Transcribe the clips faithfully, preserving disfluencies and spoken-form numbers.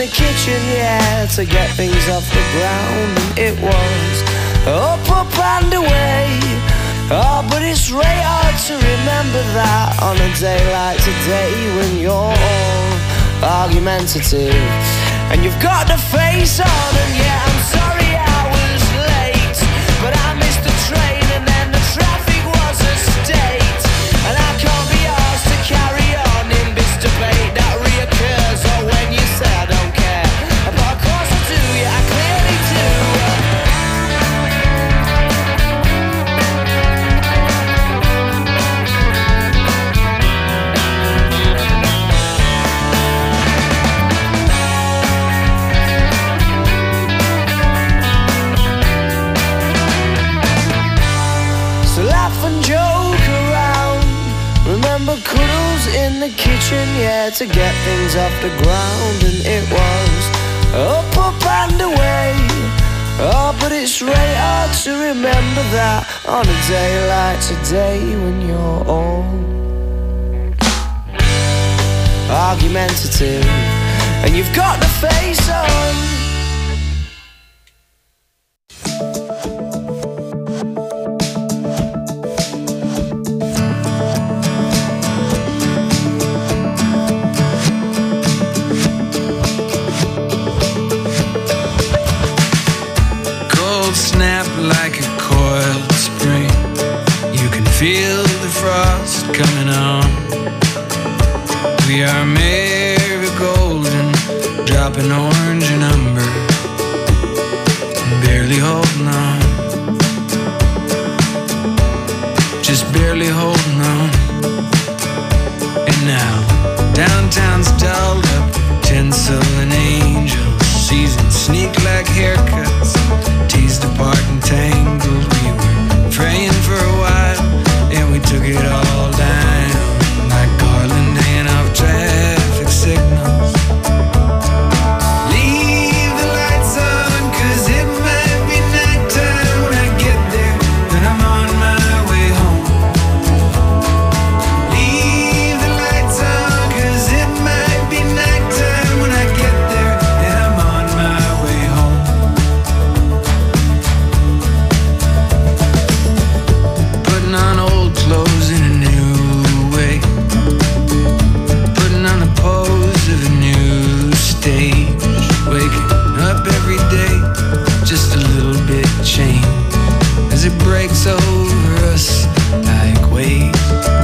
kitchen, yeah, to get things off the ground. And it was up, up and away. Oh, but it's really hard to remember that on a day like today, when you're all argumentative and you've got the face on. And yeah, I'm sorry I was late, but I missed the train and then the traffic was a state. And I can't be asked to carry on in this debate that reoccurs. Or when you say I don't care, but of course I do, yeah, I clearly do. Cuddles in the kitchen, yeah, to get things off the ground. And it was up, up and away. Oh, but it's really hard to remember that on a day like today, when you're all argumentative and you've got the face on. Like a coiled spring, you can feel the frost coming on. We are marigold and dropping orange and umber, barely holding on, just barely holding on. And now downtown's dolled up, tinsel and angels, seasons sneak like haircuts, teased apart and tangled. We were praying for a while, and we took it all down like Garland hanging off traffic signals. Leave the lights on, cause it might be nighttime when I get there, and I'm on my way home. Leave the lights on, cause it might be nighttime when I get there, and I'm on my way home. On old clothes in a new way, putting on the pose of a new stage, waking up every day just a little bit changed as it breaks over us like waves.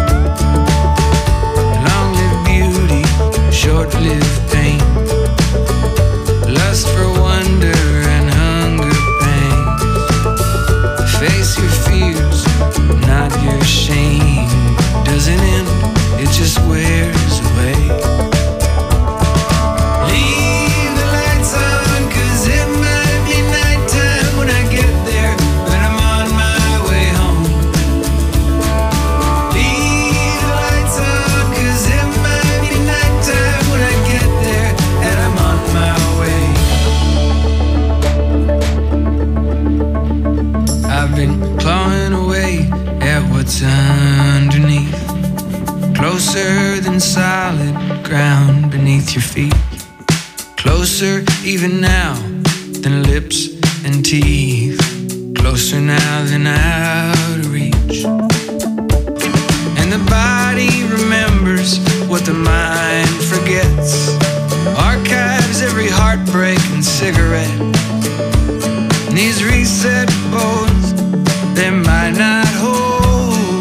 Long-lived beauty, short-lived pain, lust for wonder and hunger pains. Face your fears, not your shame. Doesn't end, it just wears away. Leave the lights on, cause it might be nighttime when I get there, but I'm on my way home. Leave the lights on, cause it might be nighttime when I get there, and I'm on my way. I've been clawing away at what's underneath, closer than solid ground beneath your feet, closer even now than lips and teeth, closer now than out of reach. And the body remembers what the mind forgets, archives every heartbreak and cigarette. And these reset boards, they might not hold,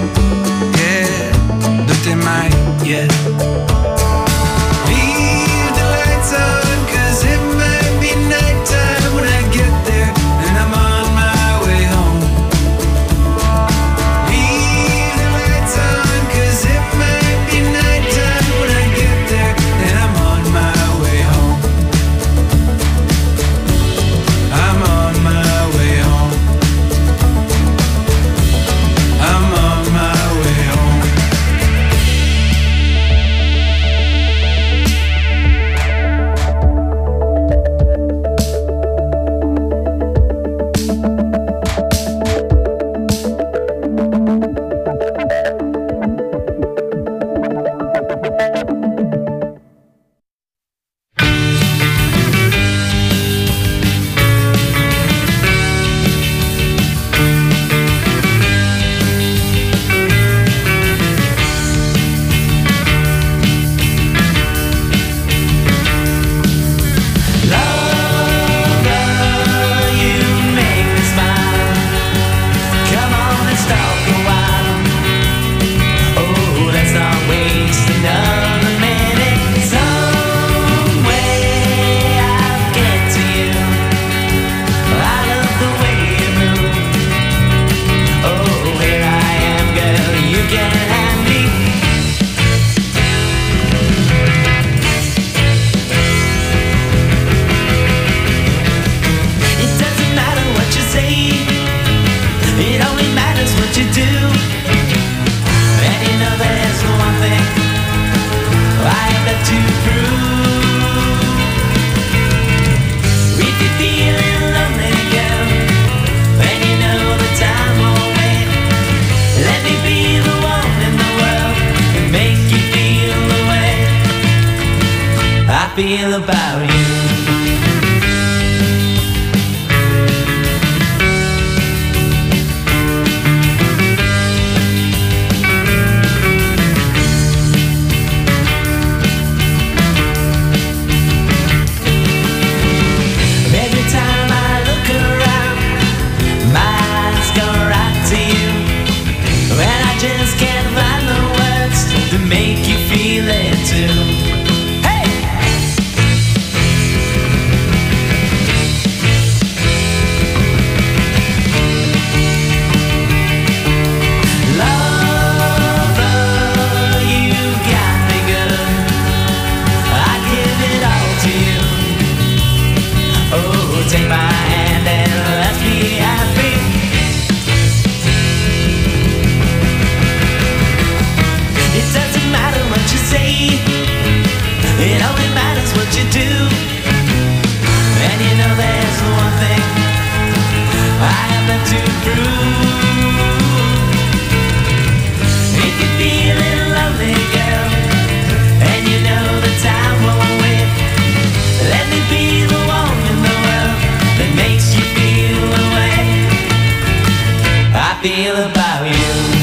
yeah, but they might yet. Leave the lights on, cause it might be nighttime when I get there, and I'm on my way home. Leave the lights on, cause it might be nighttime when I get there, and I'm on my way home. I'm on my way home. feel about you. Make you feel it too. Hey! Lover, you got me good. I give it all to you. Oh, take my hand and let's be happy. It doesn't matter what you say, it only matters what you do. And you know there's one thing I have left to prove. If you're feeling lonely, girl, and you know the time won't wait, let me be the one in the world that makes you feel the way I feel about you.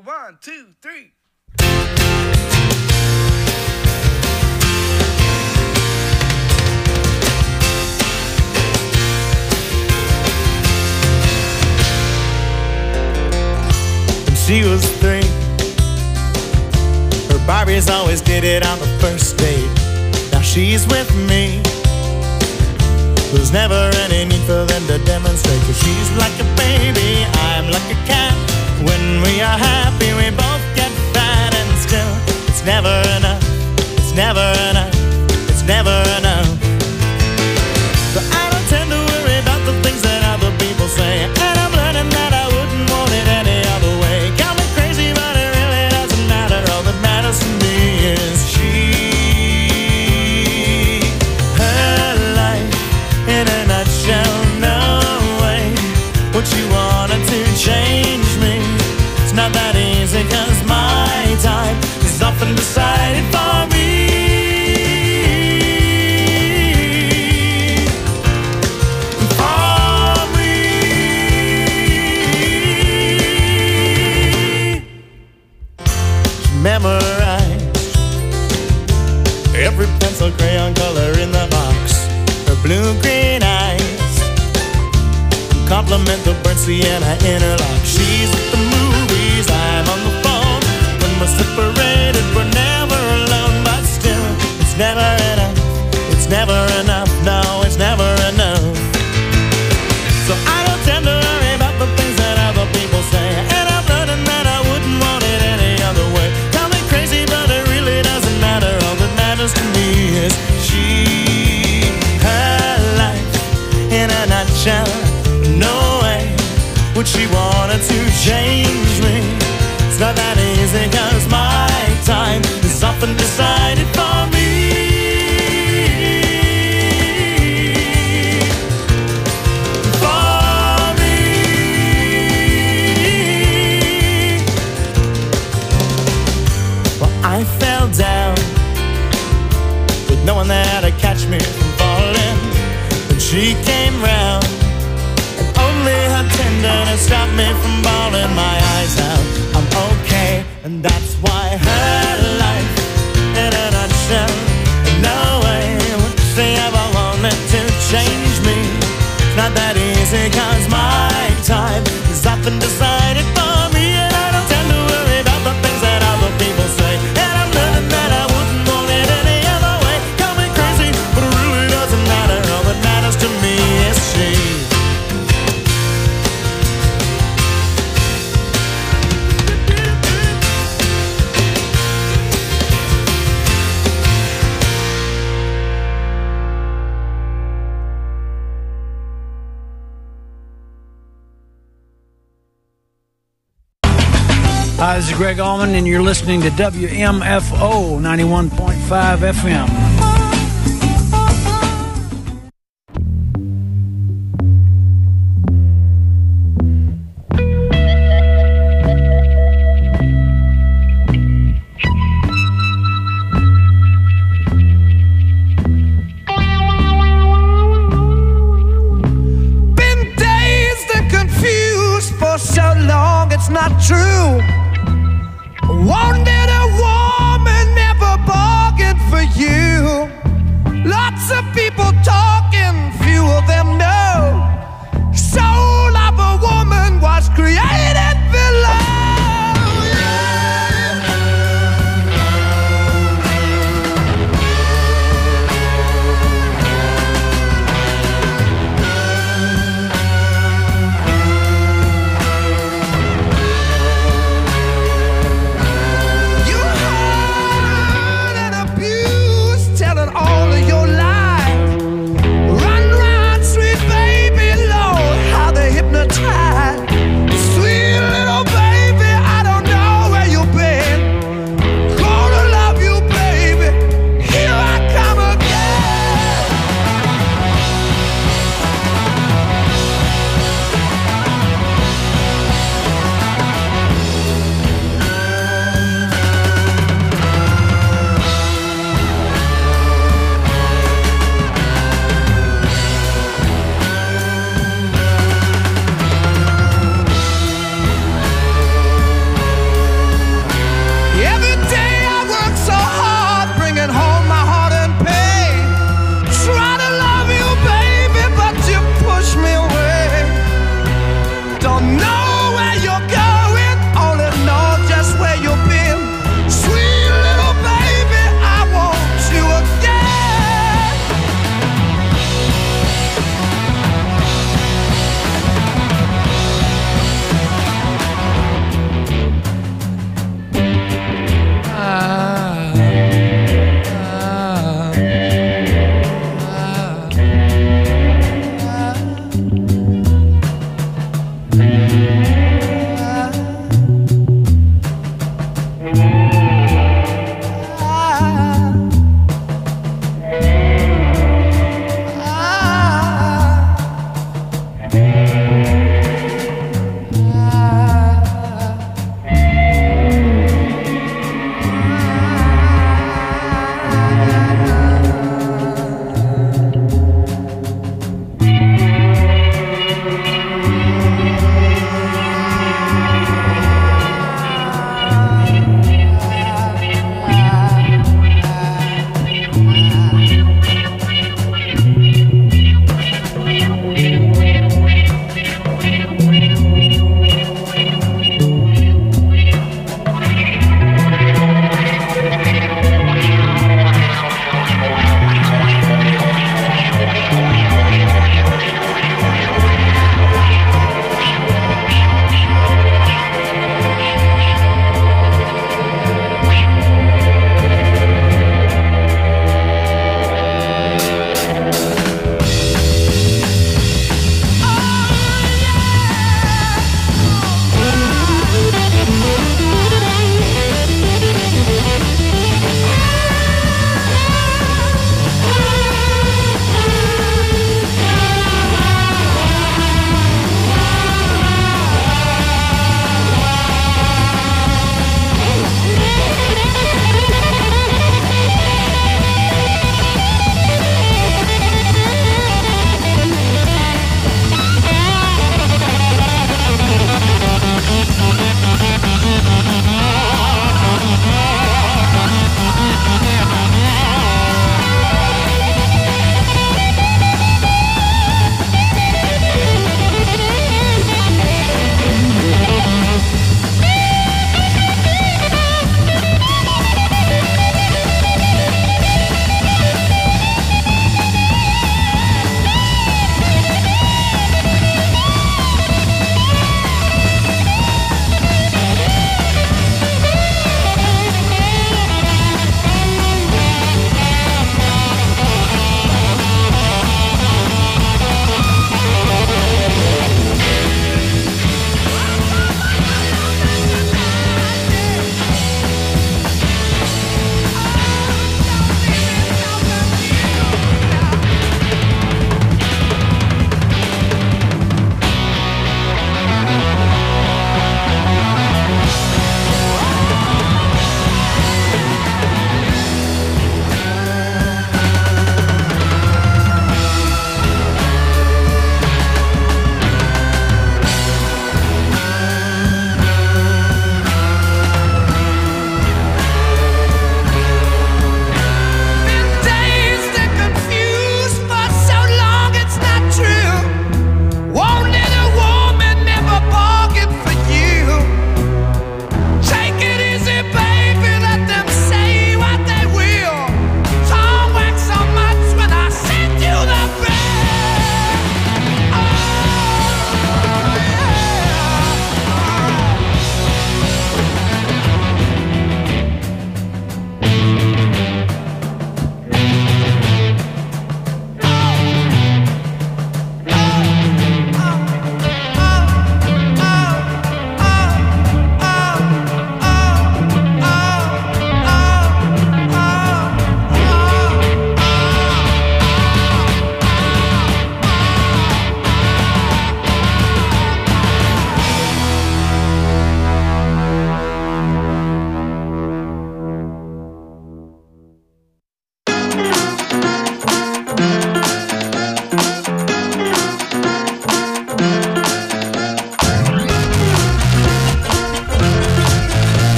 one, two, three. When she was three, her Barbies always did it on the first date. Now she's with me. There's never any need for them to demonstrate, 'cause she's like a baby, I'm like a cat. When we are happy, we both get fat, and still, it's never enough, it's never enough, it's never enough. But I don't tend to worry about the things that other people say, and I'm learning that I wouldn't want it any other way. Got me crazy, but it really doesn't matter. All that matters to me is she. In a nutshell, no way would you wanted to change me. It's not that easy, 'cause my time is often decided for me. For me. She memorized every pencil crayon color in the box. Blue-green eyes compliment the burnt sienna interlock. She's at the movies, I'm on the phone. When we're separated, we're never alone. But still, it's never enough, it's never enough, no, it's never enough. So I don't tend to worry about the things that other people say, and I'm learning that I wouldn't want it any other way. Tell me crazy, but it really doesn't matter. All that matters to me is she. In a nutshell, no way would she wanted to change me. It's not that easy, 'cause my time is often decided for me. For me. Well, I fell down with no one there to catch me from falling. She came round, and only her tenderness stopped me from bawling my eyes out. I'm okay, and that's why her life, in a nutshell, no way would she ever wanted to change me. It's not that easy, 'cause my time is often decided for me, and I don't tend to worry about the things that other people say, and I'm learning that I wouldn't want it any other way. Call me crazy, but it really doesn't matter. All that matters to me is she. Hi, this is Greg Allman, and you're listening to W M F O ninety-one point five F M. Been dazed and confused for so long, it's not true. Wanted a woman, never bargained for you. Lots of people talking, few of them know. Soul of a woman was created below.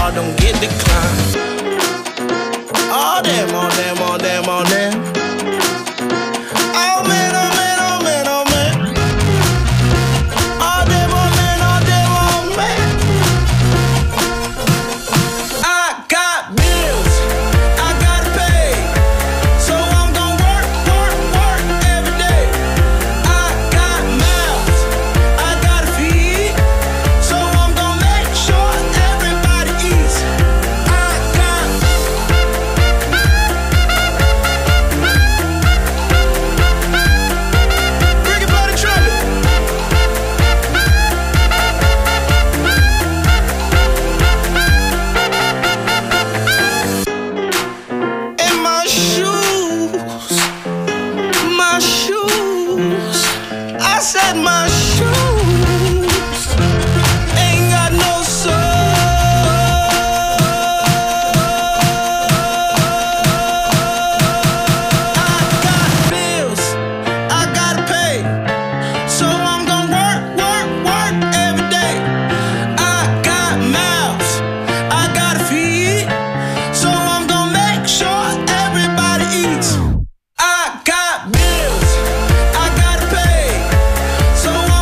card don't get declined. Oh damn, oh damn, oh damn, oh damn. Oh man, oh man, oh man, oh man. Oh damn, oh man, oh damn, oh man. I got bills, I gotta pay, so I'm gonna work, work, work every day. I got mouths, I gotta feed, so I'm gonna make sure everybody eats. I got bring it by the trumpet. In my shoes, my shoes, I said my shoes ain't got no soul. I got bills, I gotta pay, so I'm gonna work, work, work every day. I got mouths, I gotta feed, so I'm gonna make sure everybody eats. I got bills, I gotta pay, so I'm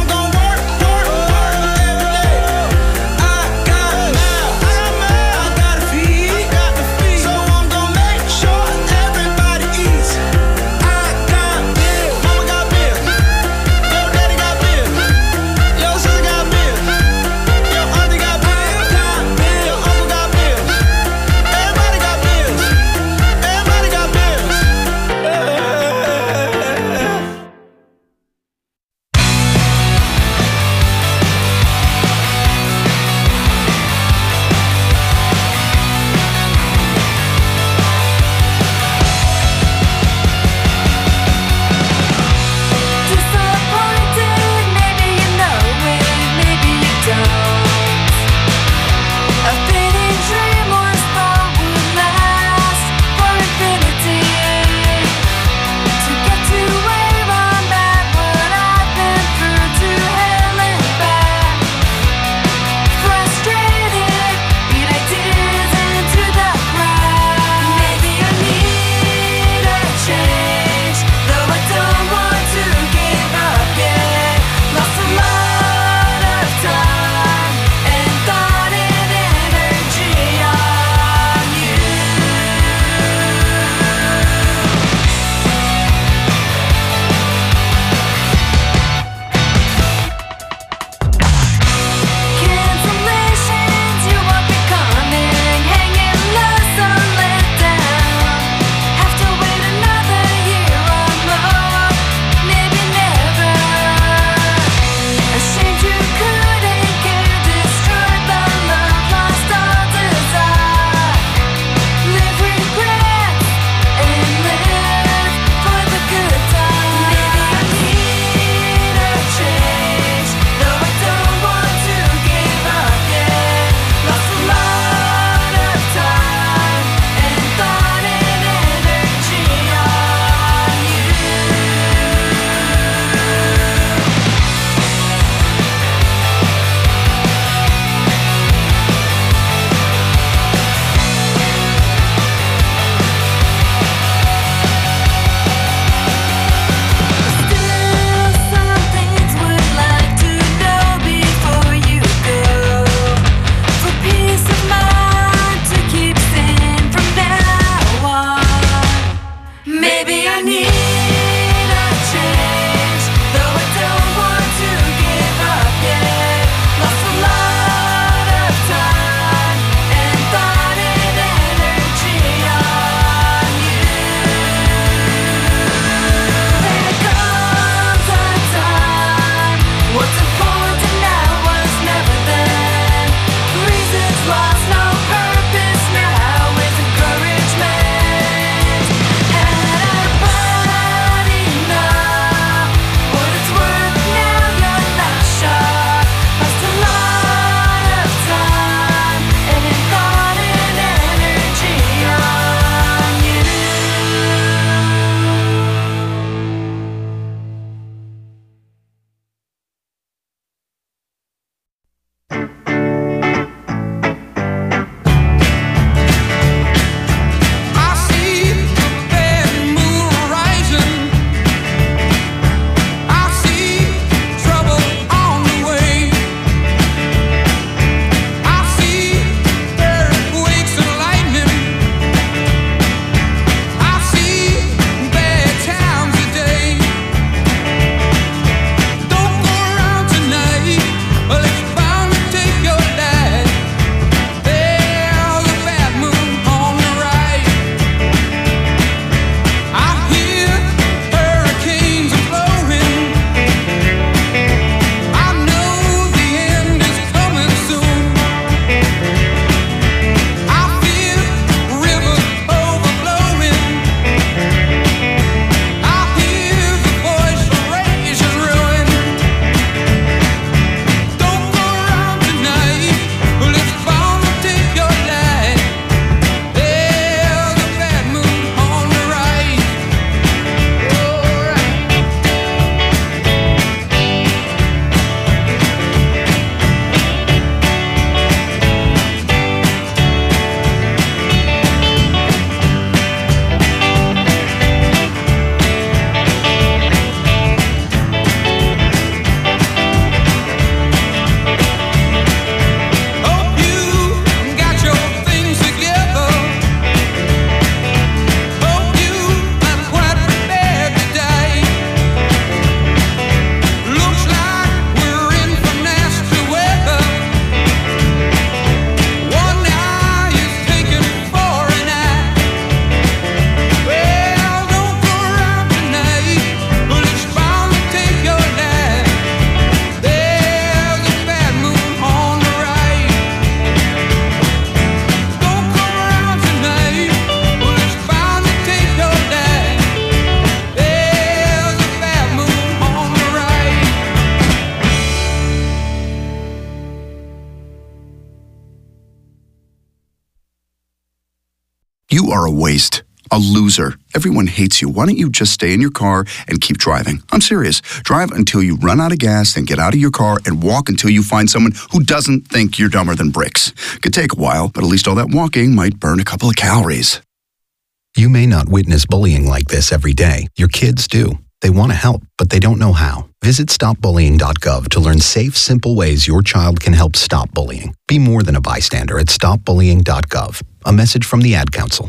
are a waste. A loser. Everyone hates you. Why don't you just stay in your car and keep driving? I'm serious. Drive until you run out of gas, then get out of your car and walk until you find someone who doesn't think you're dumber than bricks. Could take a while, but at least all that walking might burn a couple of calories. You may not witness bullying like this every day. Your kids do. They want to help, but they don't know how. Visit stop bullying dot gov to learn safe, simple ways your child can help stop bullying. Be more than a bystander at stop bullying dot gov. A message from the Ad Council.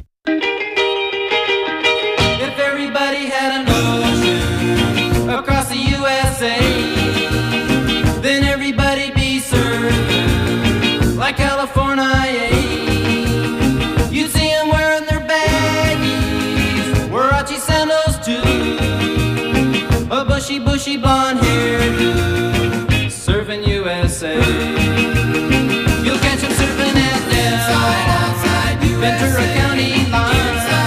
If everybody had an ocean across the U S A, then everybody'd be served like California. You'd see them wearing their baggies, Warachi sandals too, a bushy, bushy blonde hairdo, serving U S A. You'll catch them surfing at Del, Ventura County line.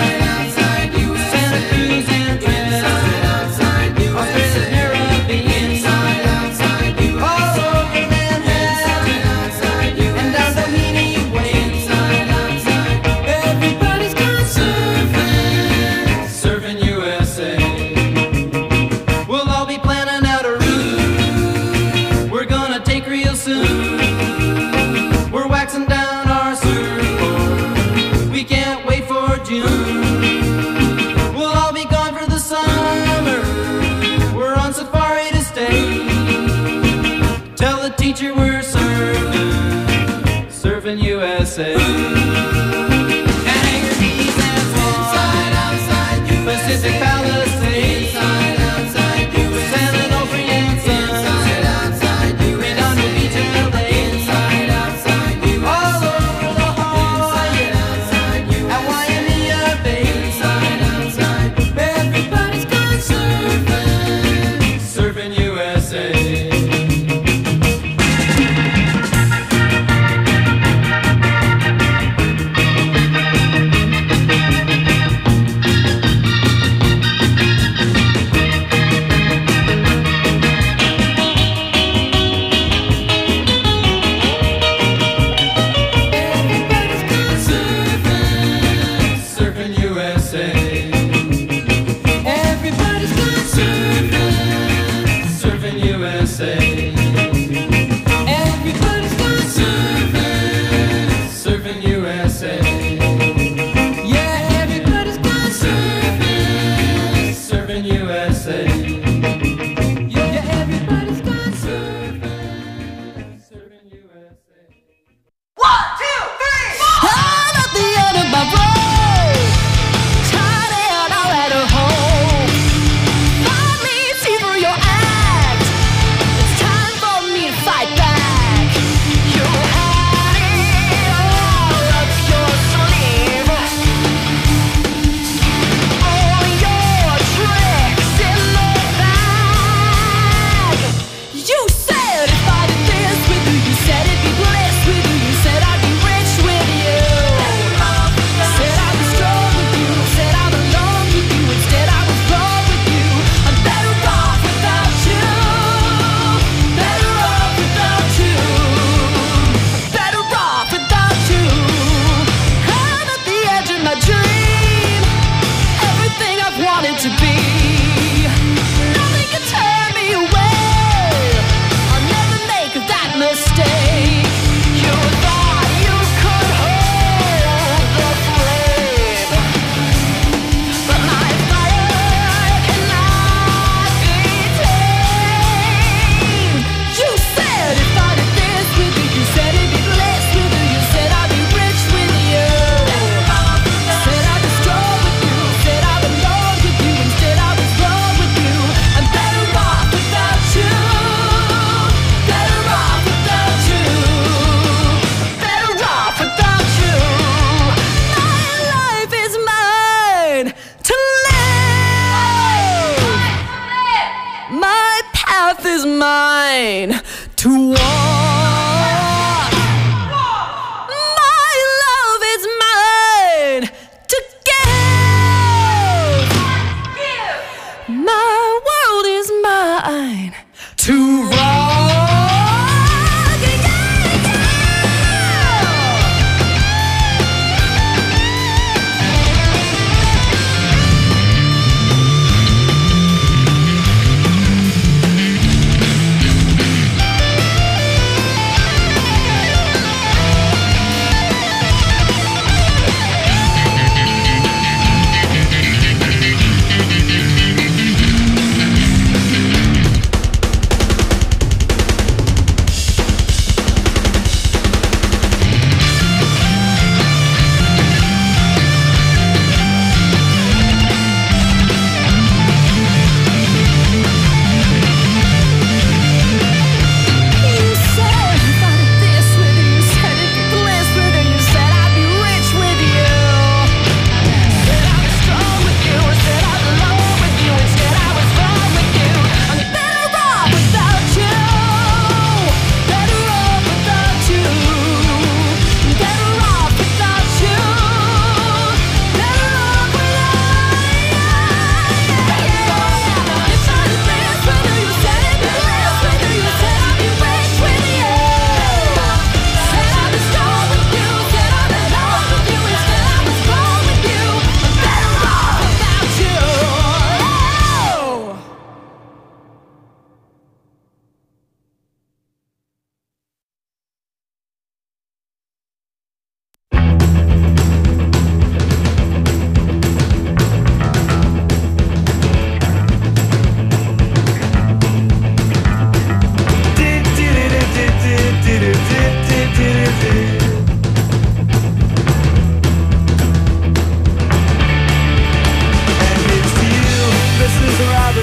U S A. And Hangar Keys and Swan, Pacific Palisades, San Onofre and Sun, Redondo Beach and L A, all over La Jolla and Waimea Bay. Everybody's gone surfing, surfing U S A.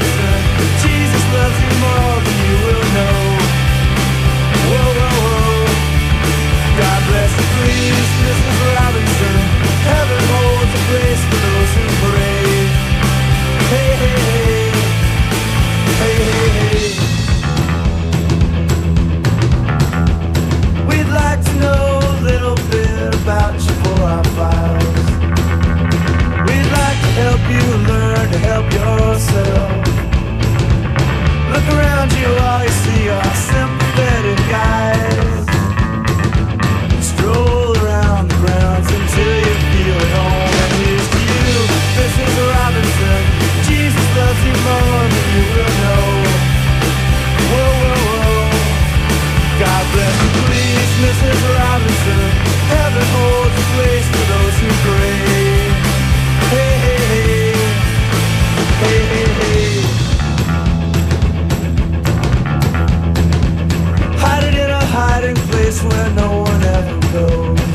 Robinson, Jesus loves you more than you will know. Whoa, whoa, whoa. God bless you, please, Missus Robinson. Heaven holds a place for those who pray. Hey, hey, hey. Hey, hey, hey. We'd like to know a little bit about you for our files. We'd like to help you learn to help yourself. Look around you, all you see are sympathetic guys. Stroll around the grounds until you feel at home. And here's to you, Missus Robinson. Jesus loves you more than you will know. Whoa, whoa, whoa. God bless you, please, Missus Robinson. Heaven holds a place for those who pray. Hey, hey, hey. Hey, hey, hey. Hide it in a hiding place where no one ever goes.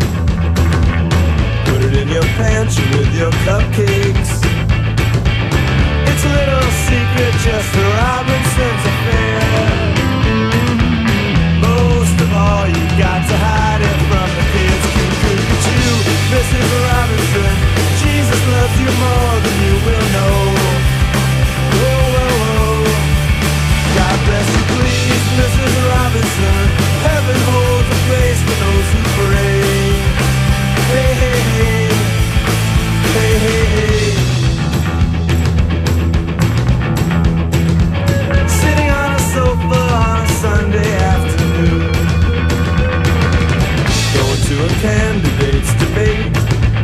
Put it in your pantry with your cupcakes. It's a little secret just for Robinson's affair. Most of all, you got to hide it from the kids. Could you, Missus Robinson? Jesus loves you more than you will know. Whoa, whoa, whoa. God bless you, please, Missus Robinson. Heaven holds a place for those who pray. Hey, hey, hey. Hey, hey, hey. Sitting on a sofa on a Sunday afternoon, going to a candidate's debate.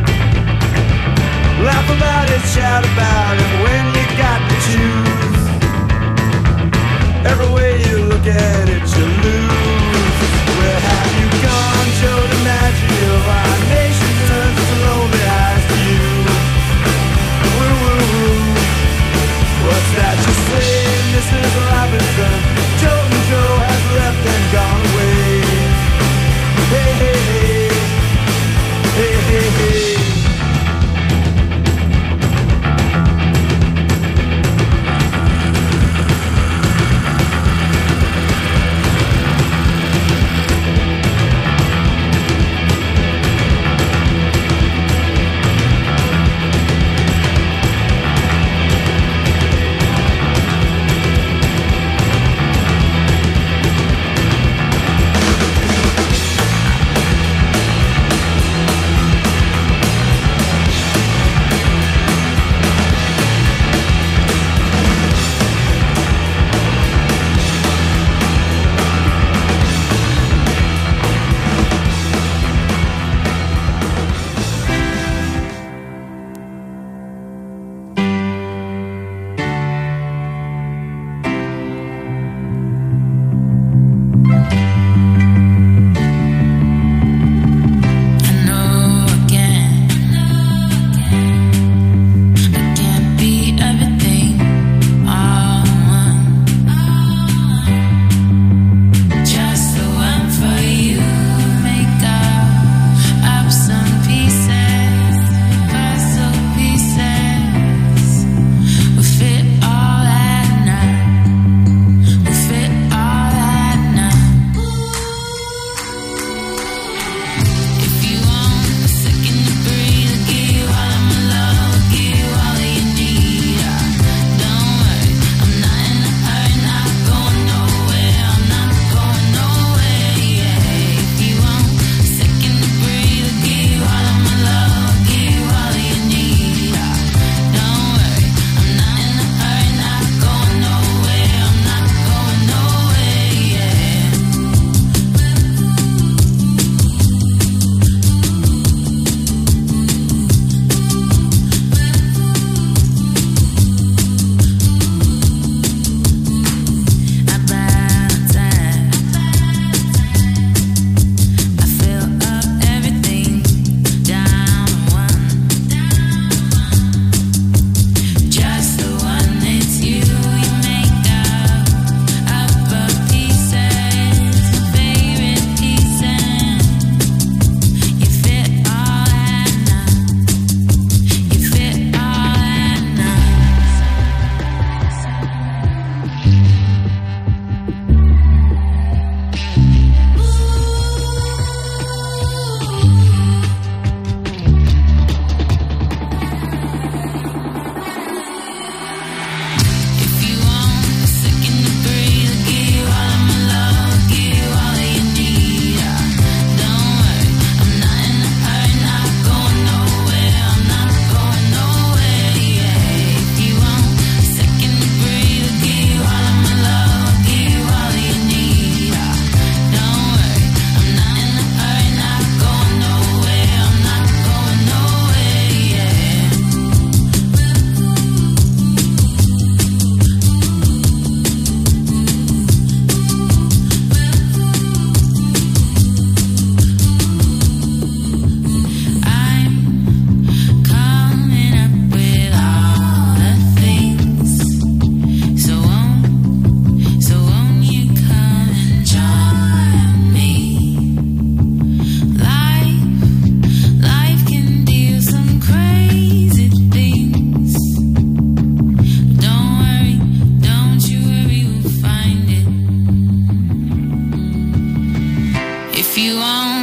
Laugh about it, shout about it when you got to choose. Every way you look at it, you lose. Where have you gone, Joe DiMaggio? Our nation turns its lonely eyes to you. Woo, woo, woo. What's that you say, Missus Robinson? Joe and Joe has left and gone away. Hey, hey, hey. Hey, hey, hey.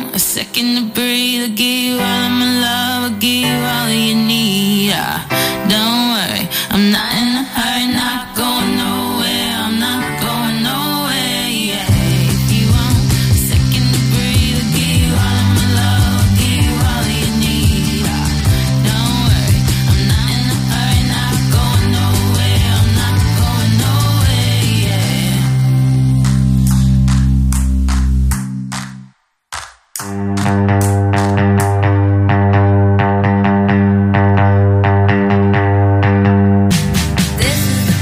want a second to breathe, I'll give you all of my love, I'll give you all that you need. Ah, don't worry, I'm not in a hurry, not going nowhere, I'm not going nowhere, yeah. If you want a second to breathe, I'll give you all of my love, I'll give you all that you need. Ah, don't worry, I'm not in a hurry, not going nowhere, I'm not going nowhere, yeah. This is the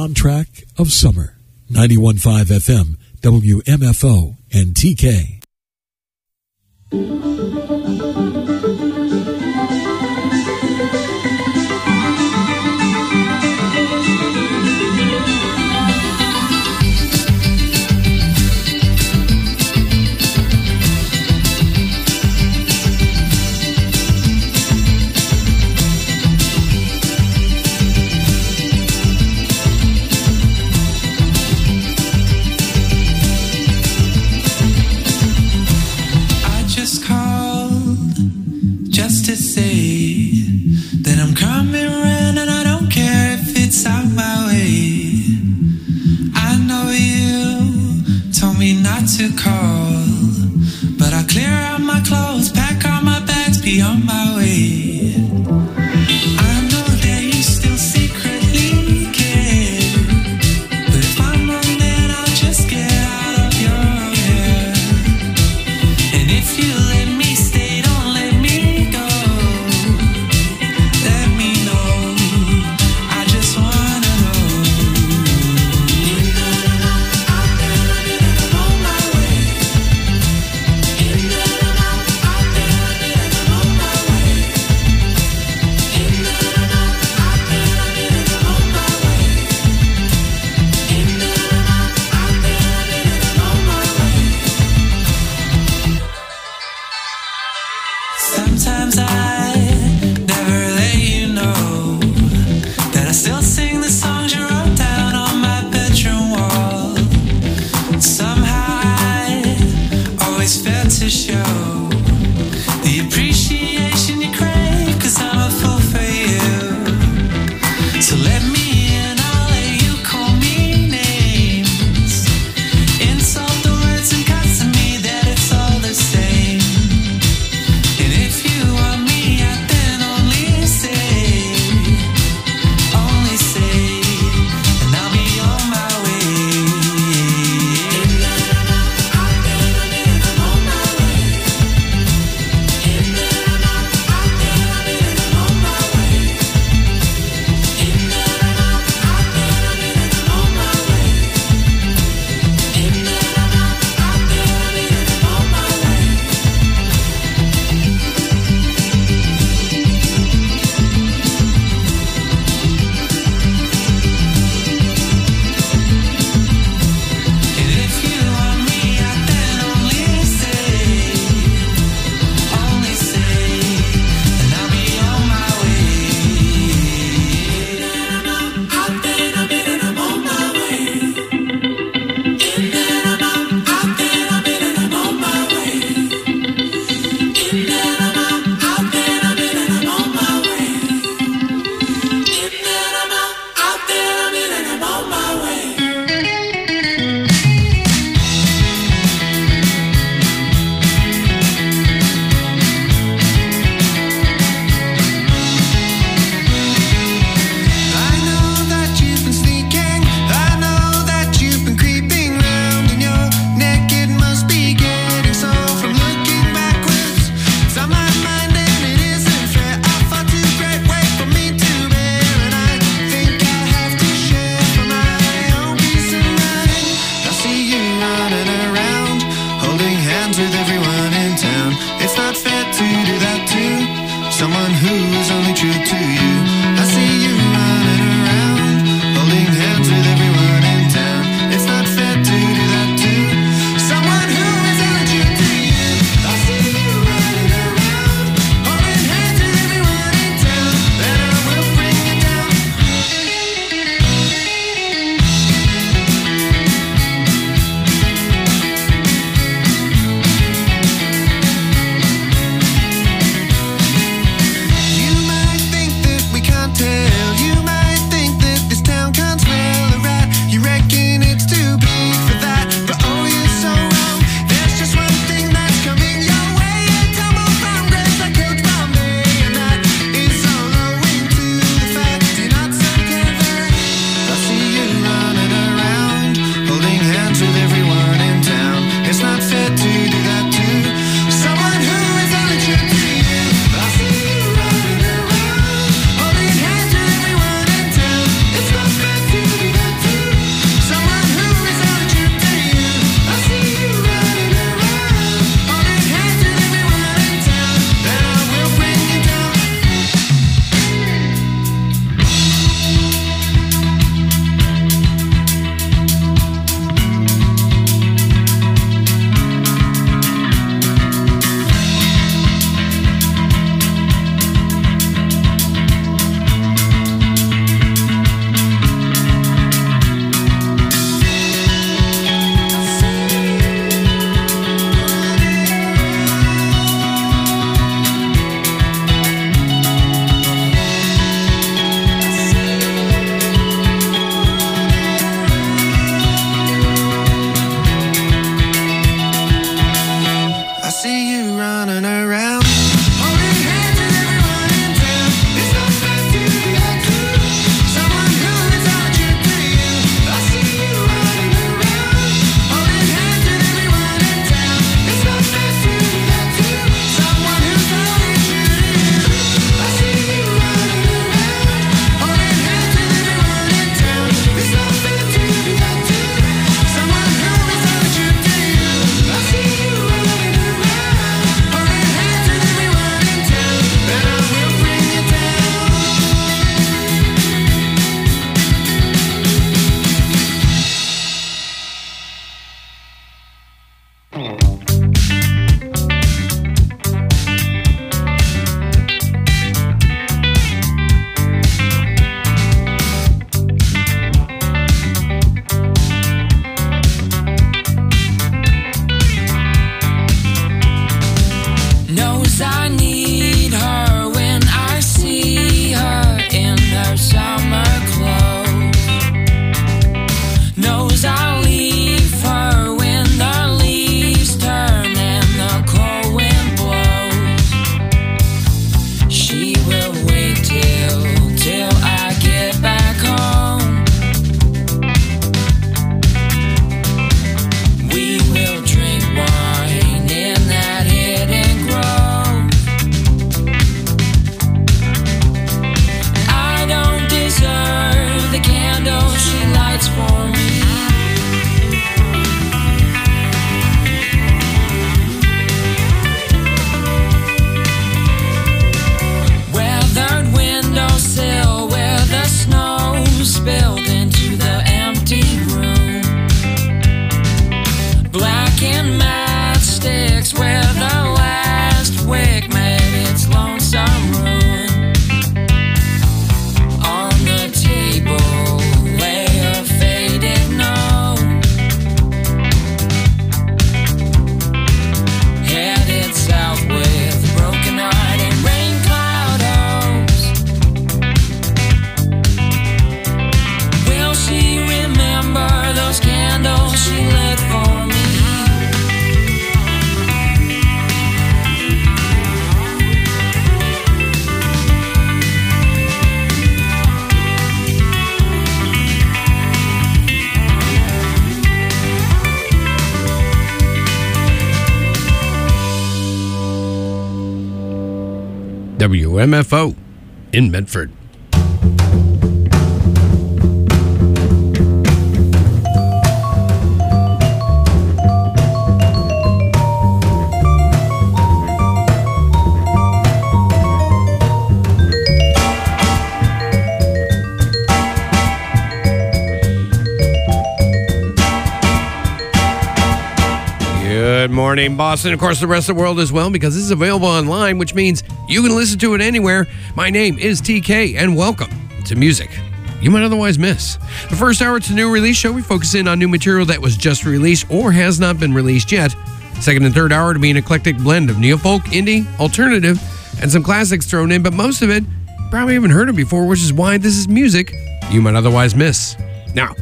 soundtrack of summer. ninety-one point five F M, W M F O, and T K. To call, but I clear out my clothes, pack all my bags, be on my way. I know that you still secretly care, but if I'm wrong, then I'll just get out of your hair. And if you let me stay, don't let me go. Making matchsticks where the last wick made its lonesome ruin. On the table lay a faded note, headed south with a broken heart and rain cloud hopes. Will she remember those candles she lit for me? W M F O in Medford. Good morning, Boston. Of course, the rest of the world as well, because this is available online, which means you can listen to it anywhere. My name is T K, and welcome to music you might otherwise miss. The first hour, it's a new release show. We focus in on new material that was just released or has not been released yet. Second and third hour to be an eclectic blend of neo-folk, indie, alternative, and some classics thrown in, but most of it you probably haven't heard of before, which is why this is music you might otherwise miss. Now,